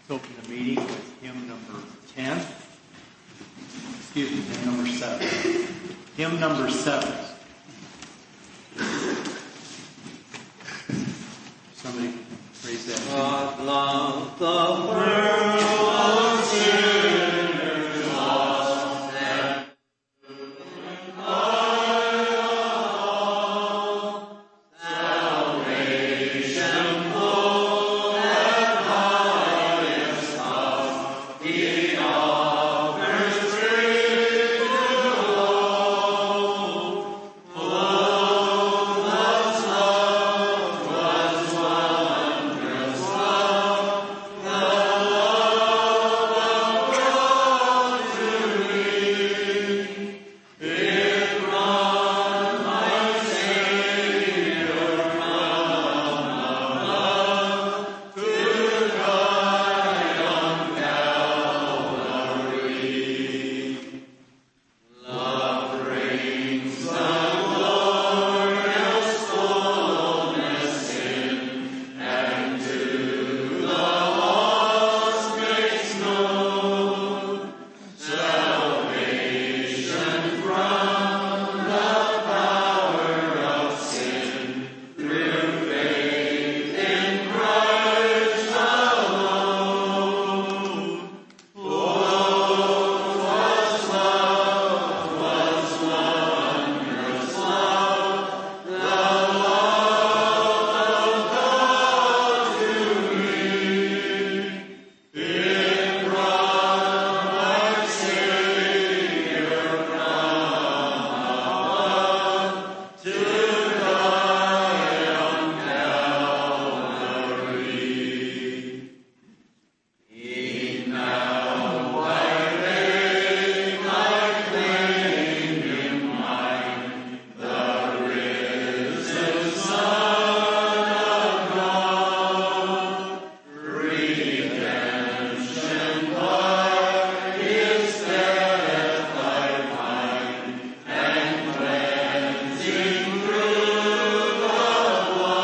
Open the meeting with hymn number 10. Excuse me, hymn number 7. Hymn number 7. Somebody raise that. God loved the world, sinners lost and salvation full and highest of He offers free to all. Oh, God's love was wondrous love, the love of God to me. It brought my Savior from above to die on Calvary. Love brings the glorious fullness in, and to the lost makes known salvation from the power of sin through faith in Christ alone. Oh, 'twas love, was wondrous love, the love of God to me. It brought my Savior from above to die on Calvary. E'en now I make my claim in mind, the risen Son of God. Redemption by His death I find, and cleansing through the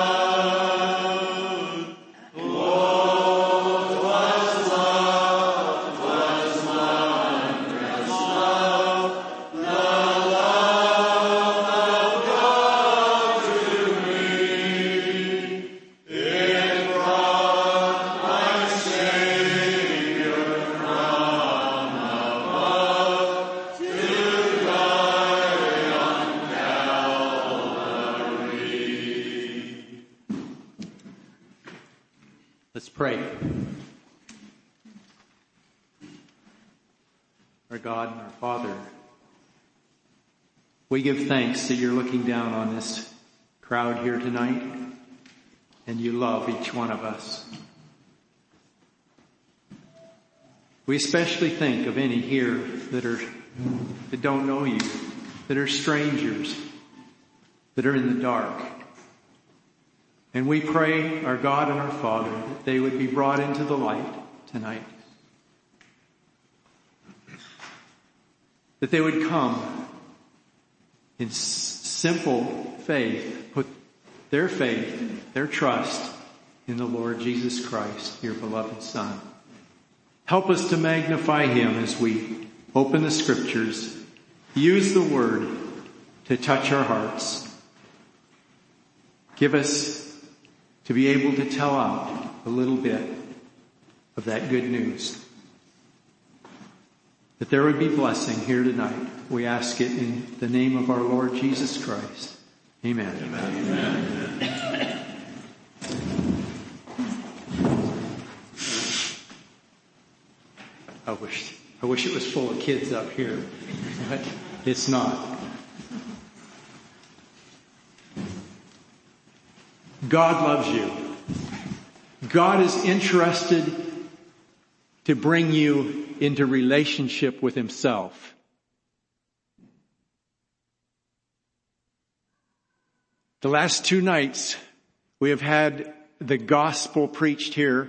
blood. Oh, 'twas love, was wondrous love, the love of God to me. It brought my Savior from above to die on Calvary. Let's pray. Our God and our Father, we give thanks that you're looking down on this crowd here tonight, and you love each one of us. We especially think of any here that don't know you, that are strangers, that are in the dark. And we pray, our God and our Father, that they would be brought into the light tonight. That they would come in simple faith, put their faith, their trust in the Lord Jesus Christ, your beloved Son. Help us to magnify Him as we open the Scriptures, use the Word to touch our hearts. Give us to be able to tell out a little bit of that good news. That there would be blessing here tonight. We ask it in the name of our Lord Jesus Christ. Amen. Amen. I wish it was full of kids up here, but it's not. God loves you. God is interested to bring you into relationship with Himself. The last 2 nights we have had the gospel preached here.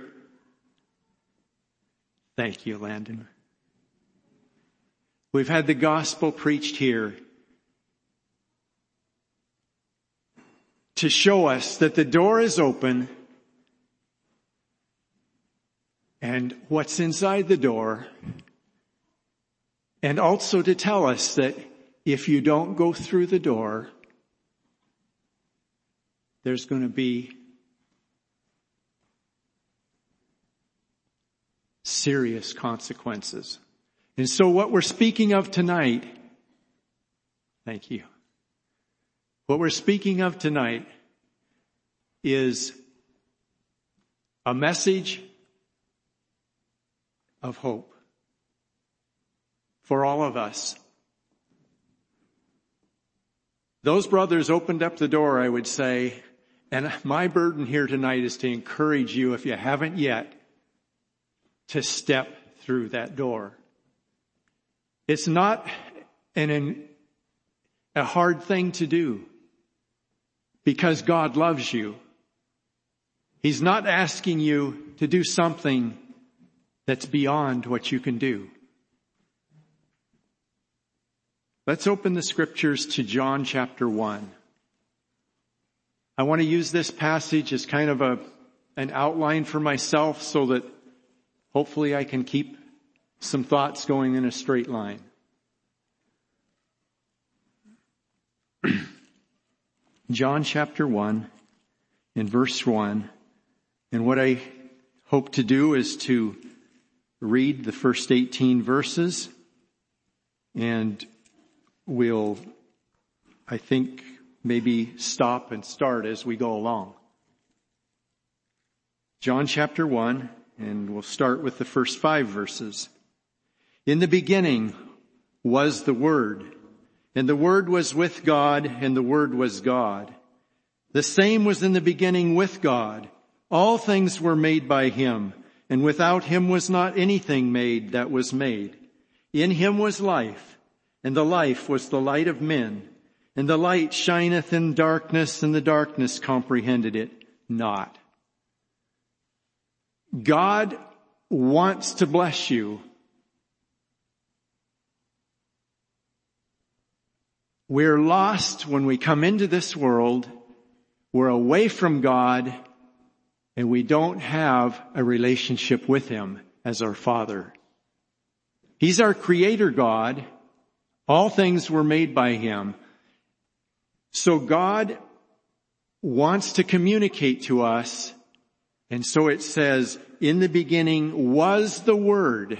Thank you, Landon. We've had the gospel preached here to show us that the door is open and what's inside the door, and also to tell us that if you don't go through the door, there's going to be serious consequences. And so what we're speaking of tonight, thank you. What we're speaking of tonight is a message of hope for all of us. Those brothers opened up the door, I would say, and my burden here tonight is to encourage you, if you haven't yet, to step through that door. It's not a hard thing to do because God loves you. He's not asking you to do something that's beyond what you can do. Let's open the scriptures to John chapter 1. I want to use this passage as kind of an outline for myself so that hopefully I can keep some thoughts going in a straight line. John chapter 1 and verse 1. And what I hope to do is to read the first 18 verses, and we'll, I think, maybe stop and start as we go along. John chapter 1, and we'll start with the first 5 verses. In the beginning was the Word, and the Word was with God, and the Word was God. The same was in the beginning with God. All things were made by Him, and without Him was not anything made that was made. In Him was life, and the life was the light of men. And the light shineth in darkness, and the darkness comprehended it not. God wants to bless you. We're lost when we come into this world. We're away from God, and we don't have a relationship with Him as our Father. He's our Creator God. All things were made by Him. So God wants to communicate to us, and so it says, in the beginning was the Word,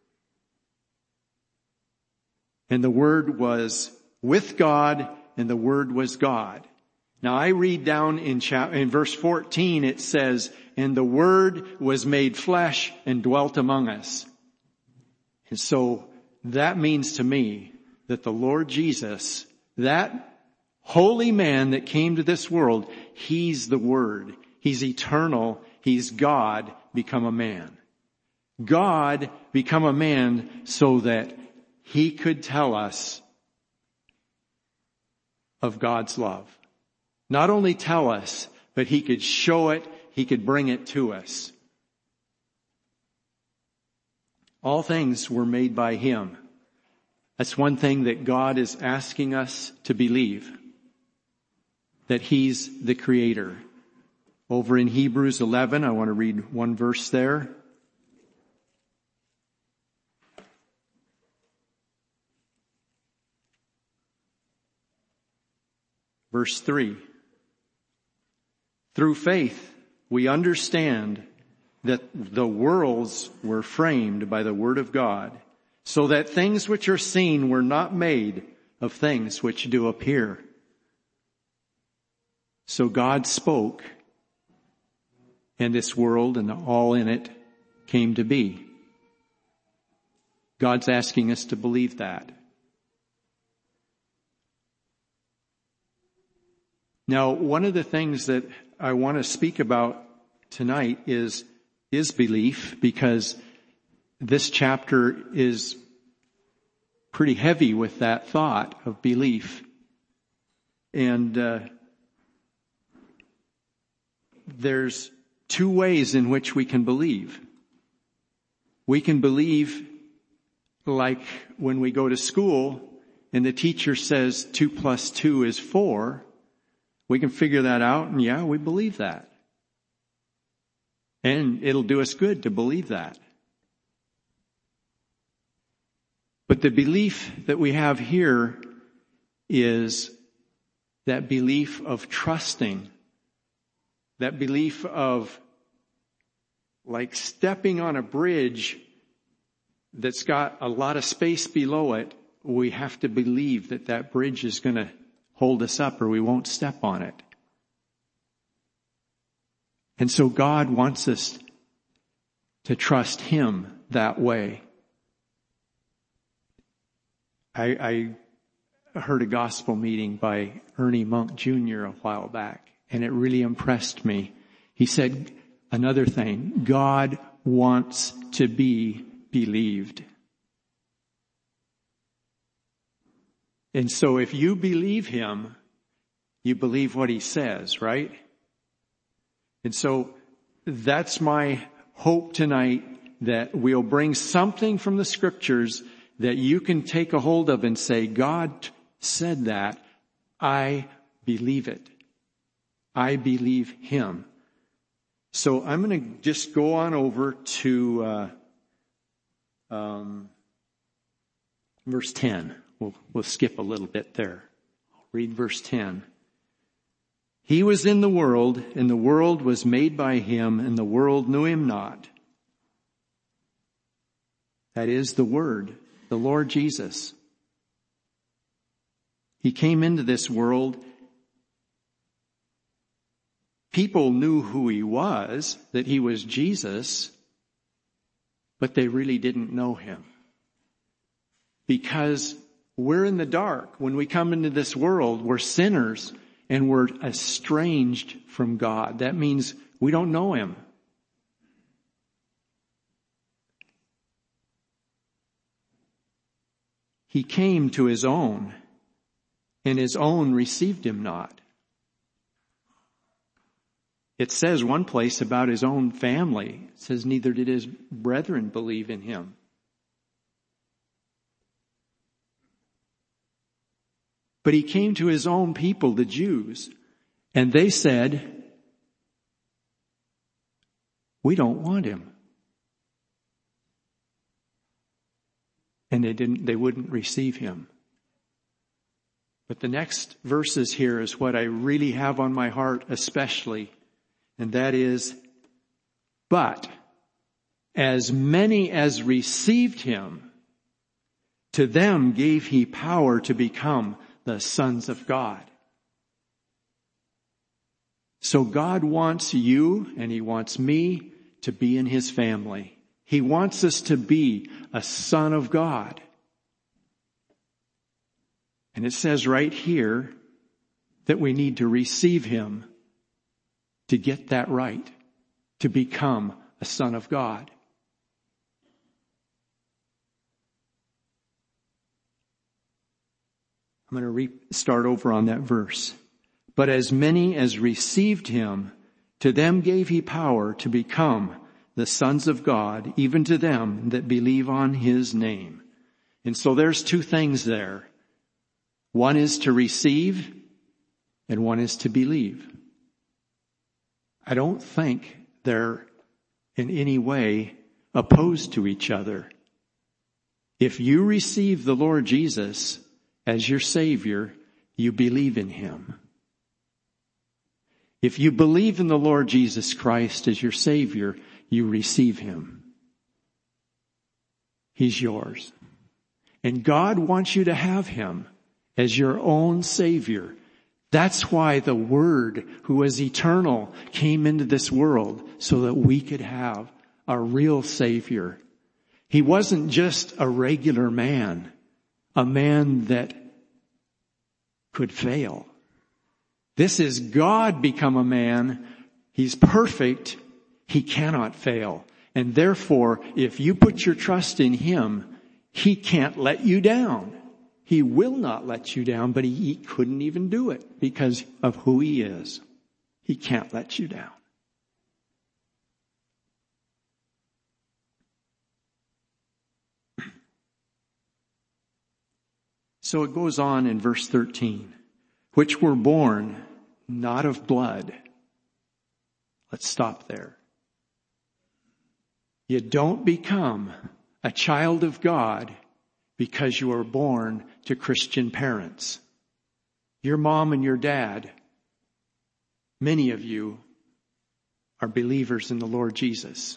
and the Word was with God, and the Word was God. Now I read down in verse 14, it says, and the Word was made flesh and dwelt among us. And so that means to me that the Lord Jesus, that holy man that came to this world, He's the Word. He's eternal. He's God become a man. God become a man so that He could tell us of God's love. Not only tell us, but He could show it. He could bring it to us. All things were made by Him. That's one thing that God is asking us to believe. That He's the Creator. Over in Hebrews 11, I want to read one verse there. Verse 3. Through faith, we understand that the worlds were framed by the Word of God, so that things which are seen were not made of things which do appear. So God spoke, and this world and all in it came to be. God's asking us to believe that. Now, one of the things that I want to speak about tonight is belief, because this chapter is pretty heavy with that thought of belief. And there's 2 ways in which we can believe. We can believe like when we go to school and the teacher says 2 plus 2 is 4. We can figure that out, and yeah, we believe that. And it'll do us good to believe that. But the belief that we have here is that belief of trusting, that belief of like stepping on a bridge that's got a lot of space below it. We have to believe that that bridge is going to hold us up or we won't step on it. And so God wants us to trust Him that way. I heard a gospel meeting by Ernie Monk Jr. a while back, and it really impressed me. He said another thing, God wants to be believed. And so if you believe Him, you believe what He says, right? And so that's my hope tonight, that we'll bring something from the Scriptures that you can take a hold of and say, God said that. I believe it. I believe Him. So I'm going to just go on over to verse 10. We'll skip a little bit there. I'll read verse 10. He was in the world, and the world was made by Him, and the world knew Him not. That is the Word, the Lord Jesus. He came into this world. People knew who He was, that He was Jesus, but they really didn't know Him. Because we're in the dark. When we come into this world, we're sinners and we're estranged from God. That means we don't know Him. He came to His own, and His own received Him not. It says one place about His own family. It says, neither did His brethren believe in Him. But He came to His own people, the Jews, and they said, we don't want Him. And they wouldn't receive Him. But the next verses here is what I really have on my heart especially. And that is, but as many as received Him, to them gave He power to become the sons of God. So God wants you and He wants me to be in His family. He wants us to be a son of God. And it says right here that we need to receive Him to get that right, to become a son of God. I'm going to start over on that verse. But as many as received Him, to them gave He power to become the sons of God, even to them that believe on His name. And so there's two things there. One is to receive, and one is to believe. I don't think they're in any way opposed to each other. If you receive the Lord Jesus as your Savior, you believe in Him. If you believe in the Lord Jesus Christ as your Savior, you receive Him. He's yours. And God wants you to have Him as your own Savior. That's why the Word, who is eternal, came into this world so that we could have a real Savior. He wasn't just a regular man, a man that could fail. This is God become a man. He's perfect. He cannot fail. And therefore, if you put your trust in Him, He can't let you down. He will not let you down, but he couldn't even do it because of who He is. He can't let you down. So it goes on in verse 13, which were born not of blood. Let's stop there. You don't become a child of God because you are born to Christian parents. Your mom and your dad, many of you, are believers in the Lord Jesus.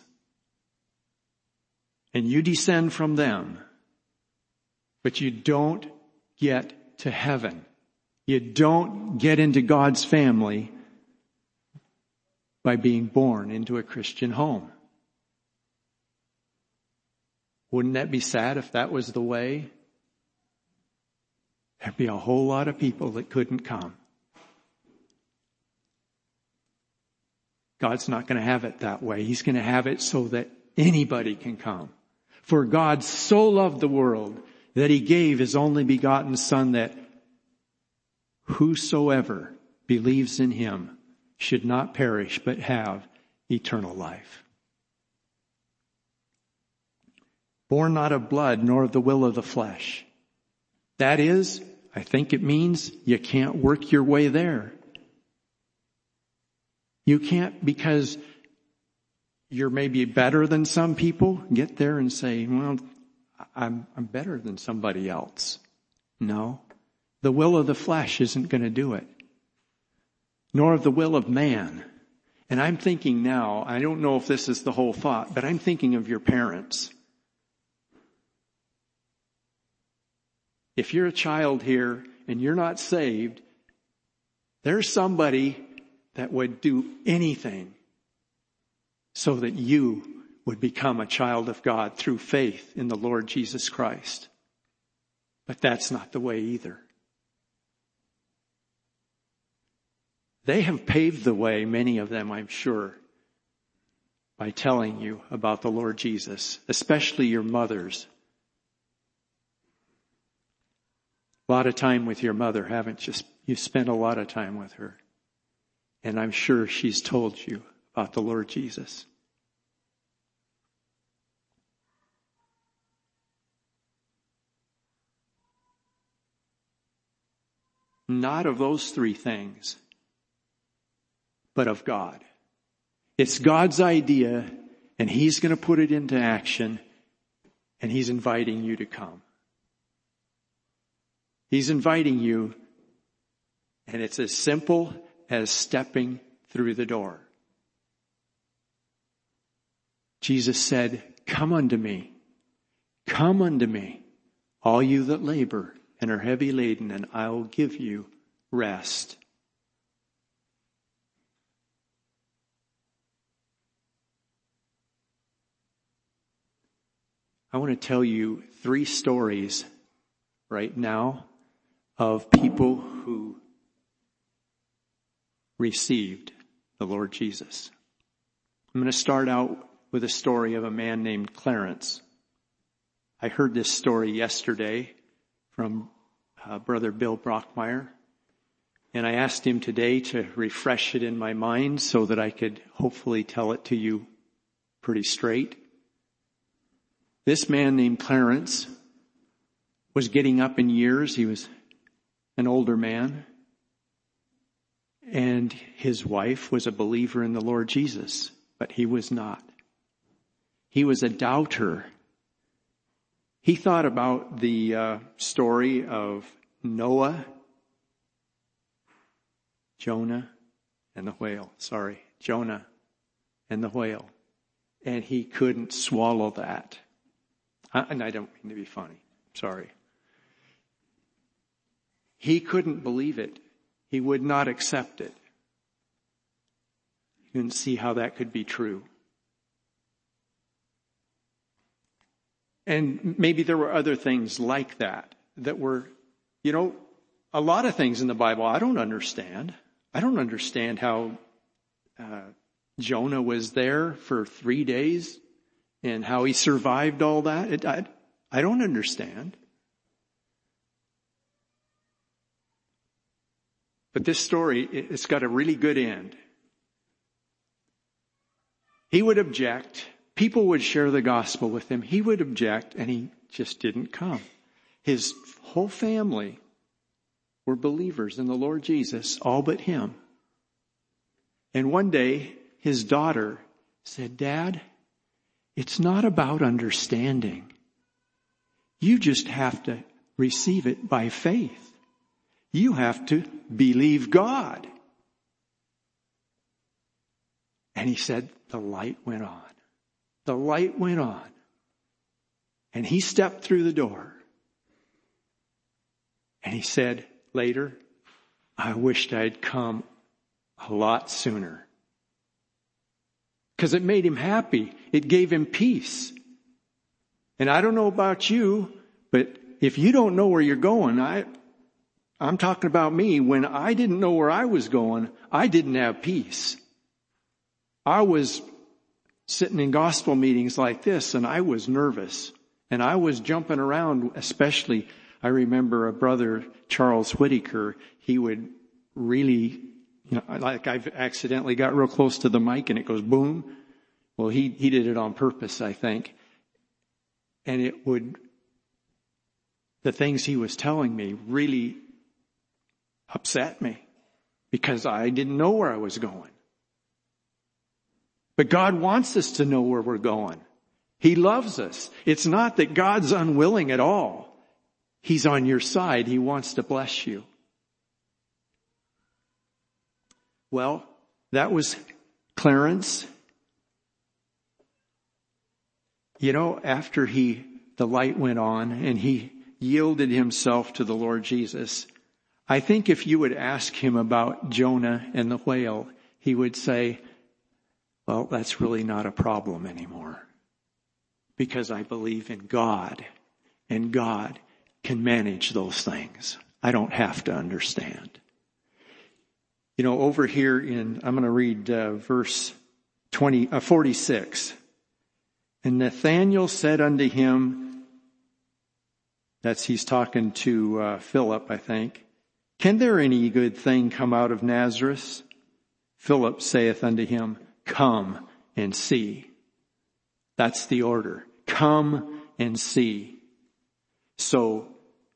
And you descend from them. But you don't get to heaven. You don't get into God's family by being born into a Christian home. Wouldn't that be sad if that was the way? There'd be a whole lot of people that couldn't come. God's not going to have it that way. He's going to have it so that anybody can come. For God so loved the world that he gave his only begotten Son, that whosoever believes in him should not perish but have eternal life. Born not of blood, nor of the will of the flesh. That is, I think it means you can't work your way there. You can't, because you're maybe better than some people, get there and say, well, I'm better than somebody else. No. The will of the flesh isn't going to do it. Nor of the will of man. And I'm thinking now, I don't know if this is the whole thought, but I'm thinking of your parents. If you're a child here and you're not saved, there's somebody that would do anything so that you would become a child of God through faith in the Lord Jesus Christ. But that's not the way either. They have paved the way, many of them, I'm sure, by telling you about the Lord Jesus, especially your mothers. A lot of time with your mother, haven't you? You spent a lot of time with her. And I'm sure she's told you about the Lord Jesus. Not of those three things, but of God. It's God's idea, and he's going to put it into action, and he's inviting you to come. He's inviting you, and it's as simple as stepping through the door. Jesus said, come unto me, all you that labor and are heavy laden, and I will give you rest. I want to tell you 3 stories right now of people who received the Lord Jesus. I'm going to start out with a story of a man named Clarence. I heard this story yesterday from Brother Bill Brockmeyer, and I asked him today to refresh it in my mind so that I could hopefully tell it to you pretty straight. This man named Clarence was getting up in years. He was an older man. And his wife was a believer in the Lord Jesus, but he was not. He was a doubter. He thought about the story of Noah, Jonah, and the whale. Jonah and the whale. And he couldn't swallow that. And I don't mean to be funny. Sorry. He couldn't believe it. He would not accept it. He couldn't see how that could be true. And maybe there were other things like that were, a lot of things in the Bible I don't understand. I don't understand how Jonah was there for 3 days and how he survived all that. I don't understand. But this story, it's got a really good end. He would object. People would share the gospel with him. He would object, and he just didn't come. His whole family were believers in the Lord Jesus, all but him. And one day, his daughter said, Dad, It's not about understanding. You just have to receive it by faith. You have to believe God. And he said, the light went on. The light went on. And he stepped through the door. And he said later, I wished I'd come a lot sooner. Because it made him happy. It gave him peace. And I don't know about you, but if you don't know where you're going, I'm talking about me. When I didn't know where I was going, I didn't have peace. I was sitting in gospel meetings like this, and I was nervous. And I was jumping around, especially, I remember a brother, Charles Whitaker, he would really, like I've accidentally got real close to the mic and it goes boom. Well, he did it on purpose, I think. And the things he was telling me really upset me because I didn't know where I was going. But God wants us to know where we're going. He loves us. It's not that God's unwilling at all. He's on your side. He wants to bless you. Well, that was Clarence. After the light went on and he yielded himself to the Lord Jesus, I think if you would ask him about Jonah and the whale, he would say, well, that's really not a problem anymore. Because I believe in God, and God can manage those things. I don't have to understand. Over here I'm going to read verse 46. And Nathanael said unto him, he's talking to Philip, I think, can there any good thing come out of Nazareth? Philip saith unto him, come and see. That's the order. Come and see. So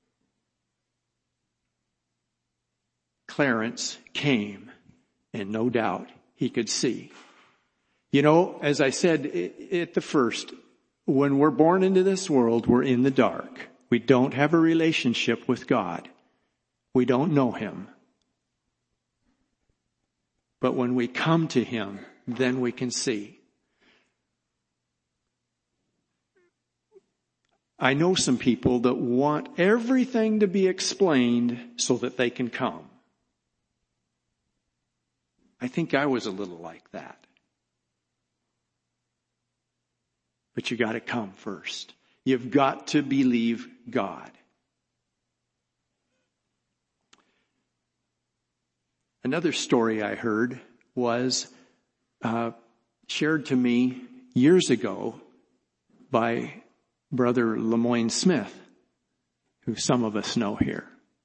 Clarence came, and no doubt he could see. As I said at the first, when we're born into this world, we're in the dark. We don't have a relationship with God. We don't know him. But when we come to him, then we can see. I know some people that want everything to be explained so that they can come. I think I was a little like that. But you got to come first. You've got to believe God. Another story I heard was shared to me years ago by Brother Lemoyne Smith, who some of us know here.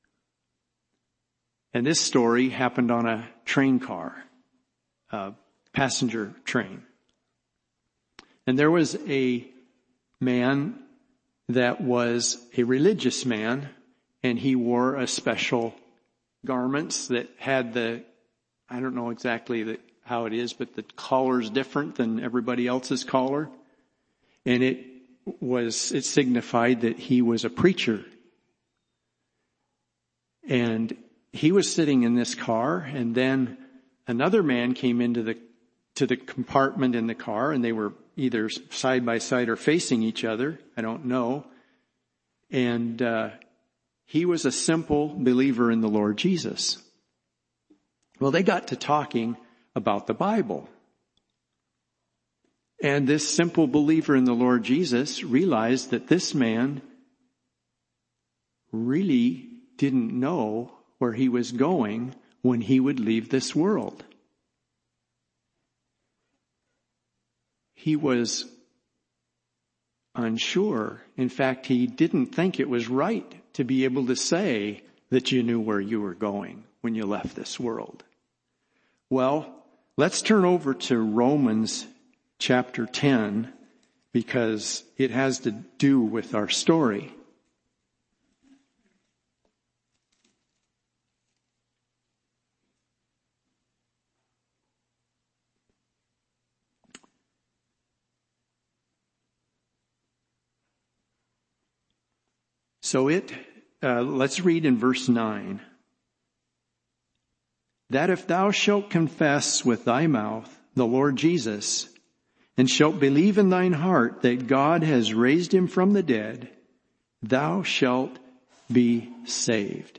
And this story happened on a train car, a passenger train. And there was a man that was a religious man, and he wore a special garments that had I don't know exactly how it is, but the collar's different than everybody else's collar. And it signified that he was a preacher. And he was sitting in this car, and then another man came into the compartment in the car, and they were either side by side or facing each other. I don't know. And he was a simple believer in the Lord Jesus. Well, they got to talking about the Bible. And this simple believer in the Lord Jesus realized that this man really didn't know where he was going when he would leave this world. He was unsure. In fact, he didn't think it was right to be able to say that you knew where you were going when you left this world. Well, let's turn over to Romans chapter 10, because it has to do with our story. So let's read in verse 9. That if thou shalt confess with thy mouth the Lord Jesus, and shalt believe in thine heart that God has raised him from the dead, thou shalt be saved.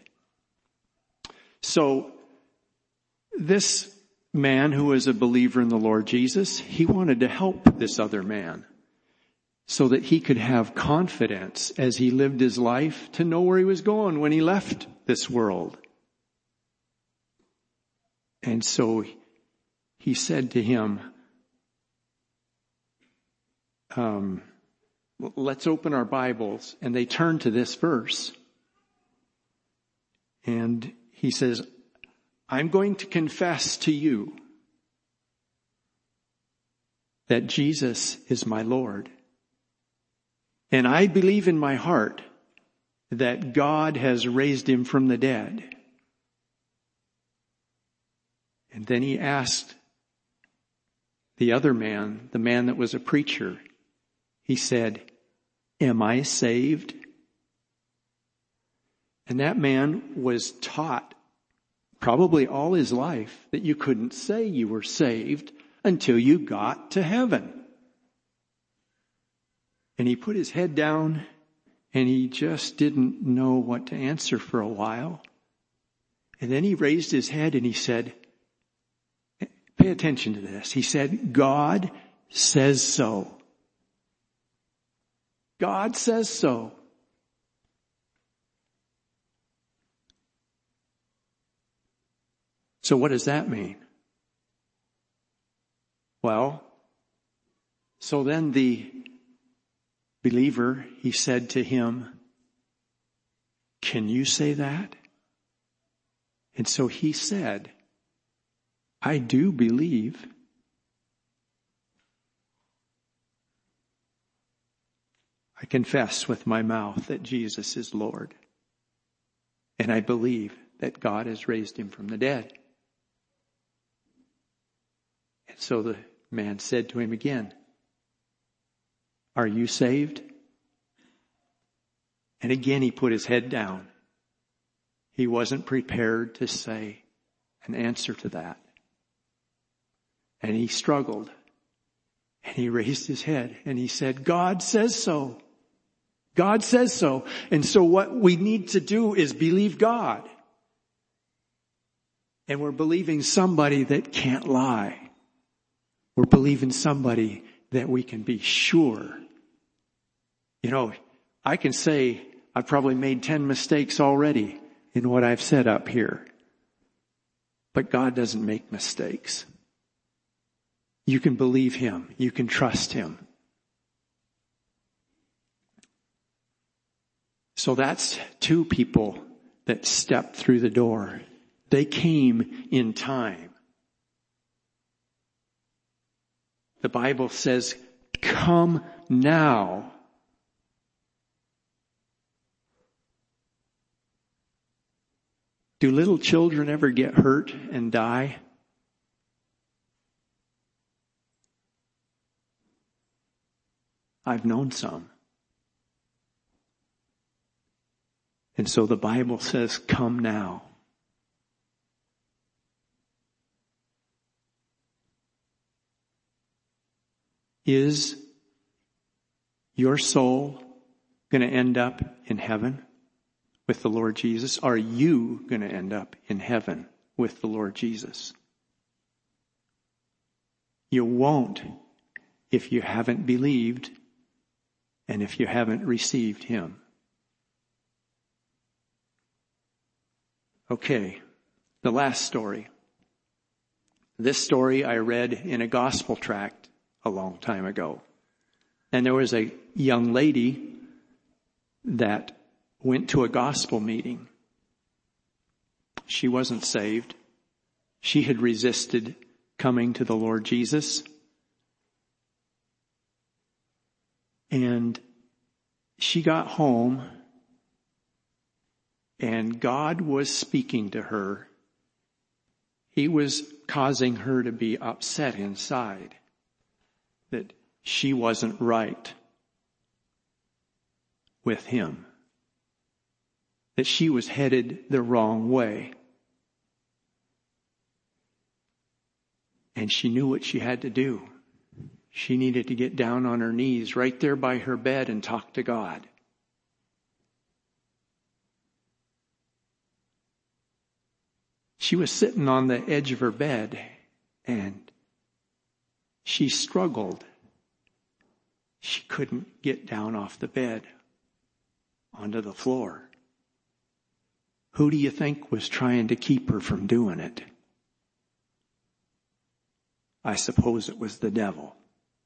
So this man who was a believer in the Lord Jesus, he wanted to help this other man so that he could have confidence as he lived his life to know where he was going when he left this world. And so he said to him, let's open our Bibles. And they turned to this verse. And he says, I'm going to confess to you that Jesus is my Lord. And I believe in my heart that God has raised him from the dead. And then he asked the other man, the man that was a preacher, he said, am I saved? And that man was taught probably all his life that you couldn't say you were saved until you got to heaven. And he put his head down and he just didn't know what to answer for a while. And then he raised his head and he said, pay attention to this. He said, God says so. God says so. So what does that mean? Well, so then the believer, he said to him, can you say that? And so he said, I do believe. I confess with my mouth that Jesus is Lord. And I believe that God has raised him from the dead. And so the man said to him again, are you saved? And again he put his head down. He wasn't prepared to say an answer to that. And he struggled. And he raised his head and he said, God says so. God says so. And so what we need to do is believe God. And we're believing somebody that can't lie. We're believing somebody that we can be sure. You know, I can say I've probably made 10 mistakes already in what I've said up here. But God doesn't make mistakes. You can believe him. You can trust him. So that's two people that stepped through the door. They came in time. The Bible says, come now. Do little children ever get hurt and die? I've known some. And so the Bible says, come now. Is your soul going to end up in heaven with the Lord Jesus? Are you going to end up in heaven with the Lord Jesus? You won't if you haven't believed and if you haven't received him. Okay, the last story. This story I read in a gospel tract a long time ago. And there was a young lady that went to a gospel meeting. She wasn't saved. She had resisted coming to the Lord Jesus. And she got home and God was speaking to her. He was causing her to be upset inside that she wasn't right with him. that she was headed the wrong way. And she knew what she had to do. She needed to get down on her knees right there by her bed and talk to God. She was sitting on the edge of her bed and she struggled. She couldn't get down off the bed onto the floor. Who do you think was trying to keep her from doing it? I suppose it was the devil.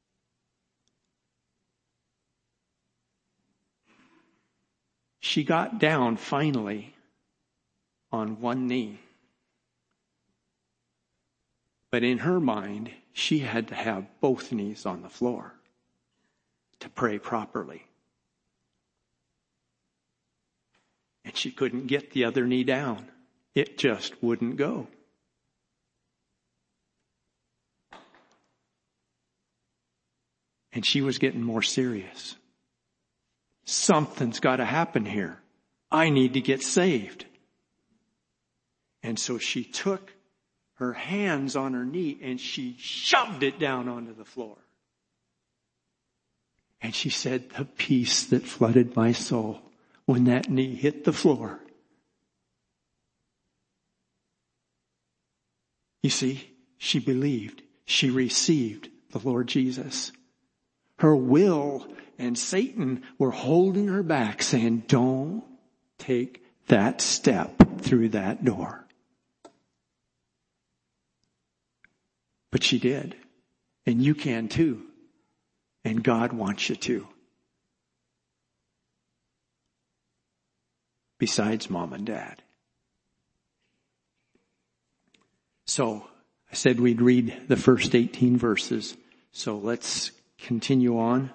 She got down finally on one knee. But in her mind, she had to have both knees on the floor to pray properly. And she couldn't get the other knee down. It just wouldn't go. And she was getting more serious. Something's got to happen here. I need to get saved. And so she took her hands on her knee and she shoved it down onto the floor. And she said, the peace that flooded my soul when that knee hit the floor. You see, she believed. She received the Lord Jesus. Her will and Satan were holding her back, saying, don't take that step through that door. But she did. And you can too. And God wants you to. Besides mom and dad. So, I said we'd read the first 18 verses. So let's continue on.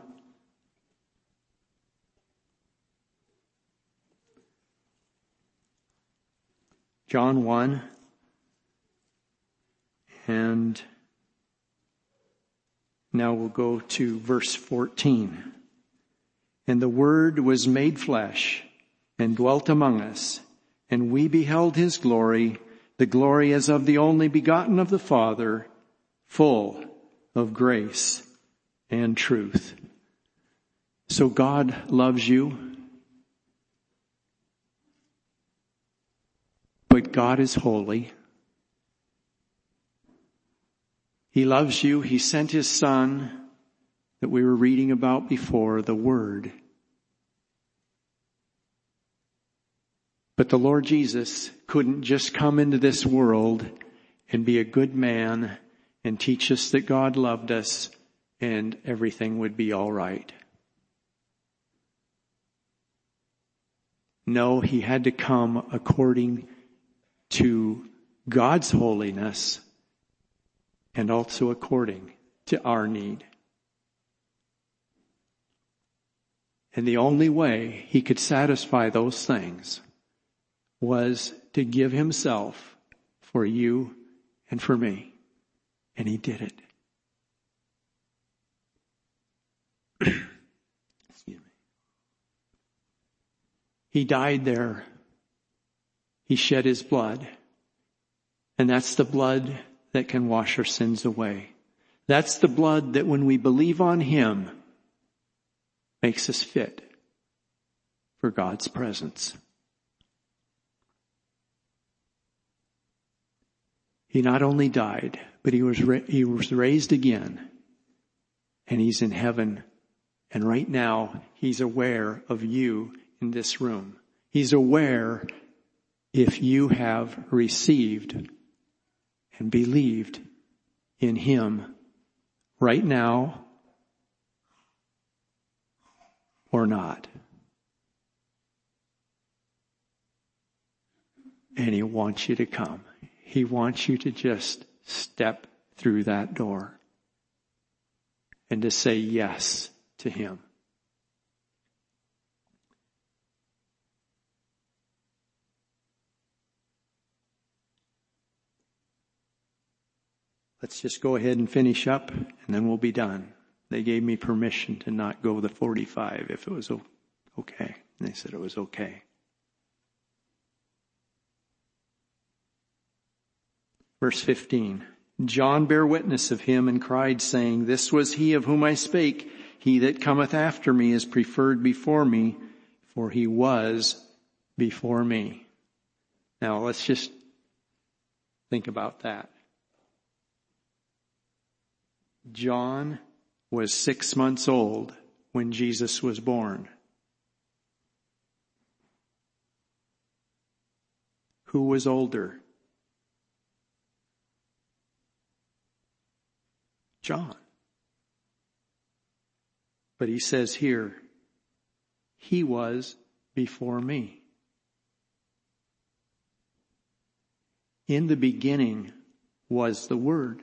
John 1. And now we'll go to verse 14. And the Word was made flesh and dwelt among us, and we beheld his glory, the glory as of the only begotten of the Father, full of grace and truth. So God loves you, but God is holy. He loves you. He sent his Son that we were reading about before, the Word. But the Lord Jesus couldn't just come into this world and be a good man and teach us that God loved us and everything would be all right. No, he had to come according to God's holiness and also according to our need. And the only way he could satisfy those things was to give himself for you and for me. And he did it. Excuse me. He died there. He shed his blood. And that's the blood that can wash our sins away. That's the blood that when we believe on him makes us fit for God's presence. He not only died, but he was raised again. And he's in heaven. And right now, he's aware of you in this room. He's aware if you have received and believed in him right now or not. And he wants you to come. He wants you to just step through that door and to say yes to him. Let's just go ahead and finish up and then we'll be done. They gave me permission to not go the 45 if it was okay. And they said it was okay. Verse 15. John bare witness of him and cried, saying, This was he of whom I spake. He that cometh after me is preferred before me, for he was before me. Now let's just think about that. John was 6 months old when Jesus was born. Who was older? John. But he says here, he was before me. In the beginning was the Word.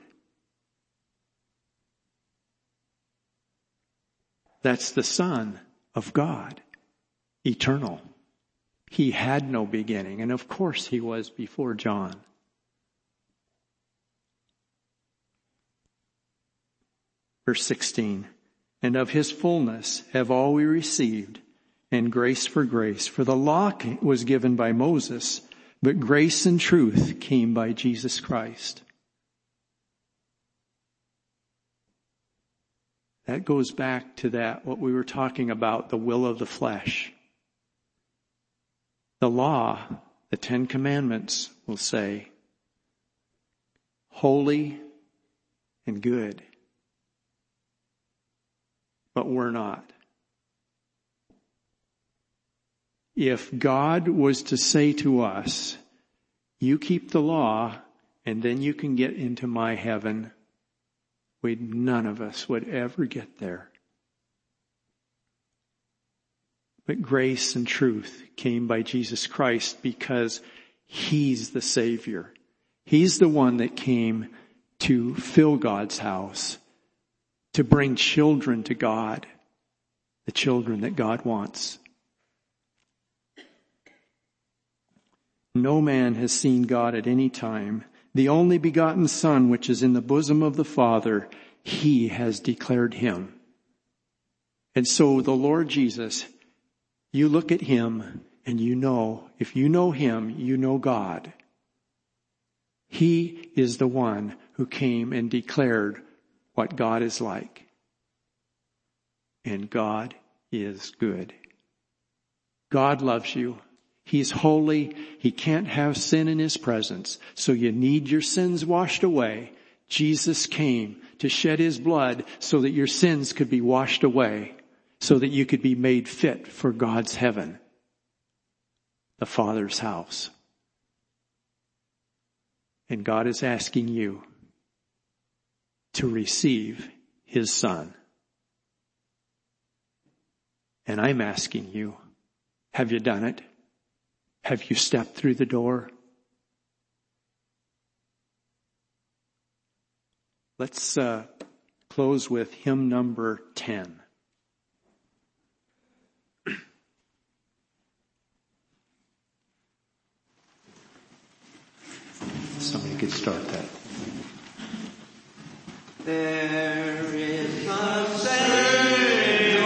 That's the Son of God, eternal. He had no beginning, and of course he was before John. Verse 16, and of his fullness have all we received, and grace for grace. For the law was given by Moses, but grace and truth came by Jesus Christ. That goes back to what we were talking about, the will of the flesh. The law, the 10 Commandments will say, holy and good. But we're not. If God was to say to us, you keep the law and then you can get into my heaven, none of us would ever get there. But grace and truth came by Jesus Christ because He's the Savior. He's the one that came to fill God's house, to bring children to God, the children that God wants. No man has seen God at any time. The only begotten Son, which is in the bosom of the Father, He has declared Him. And so the Lord Jesus, you look at Him and you know, if you know Him, you know God. He is the one who came and declared what God is like. And God is good. God loves you. He's holy. He can't have sin in His presence. So you need your sins washed away. Jesus came to shed His blood so that your sins could be washed away, so that you could be made fit for God's heaven, the Father's house. And God is asking you to receive His Son. And I'm asking you, have you done it? Have you stepped through the door? Let's close with hymn number 10. Somebody could start that. There is a Savior.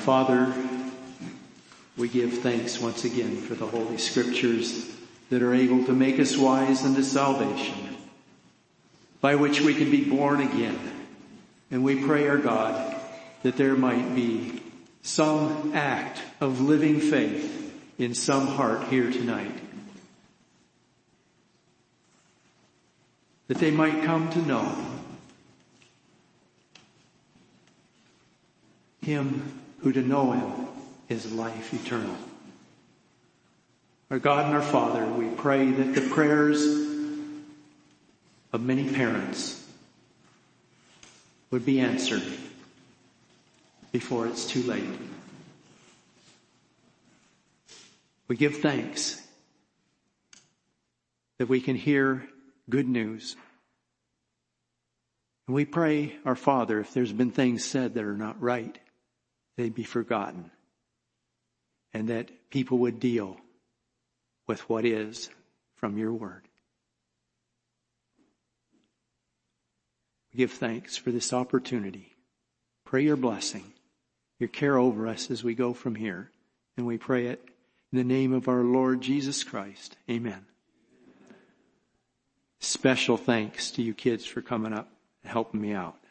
Father, we give thanks once again for the Holy Scriptures that are able to make us wise unto salvation, by which we can be born again. And we pray, our God, that there might be some act of living faith in some heart here tonight, that they might come to know Him who to know Him is life eternal. Our God and our Father, we pray that the prayers of many parents would be answered before it's too late. We give thanks that we can hear good news. And we pray, our Father, if there's been things said that are not right, they'd be forgotten, and that people would deal with what is from your word. We give thanks for this opportunity. Pray your blessing, your care over us as we go from here. And we pray it in the name of our Lord Jesus Christ. Amen. Special thanks to you kids for coming up and helping me out.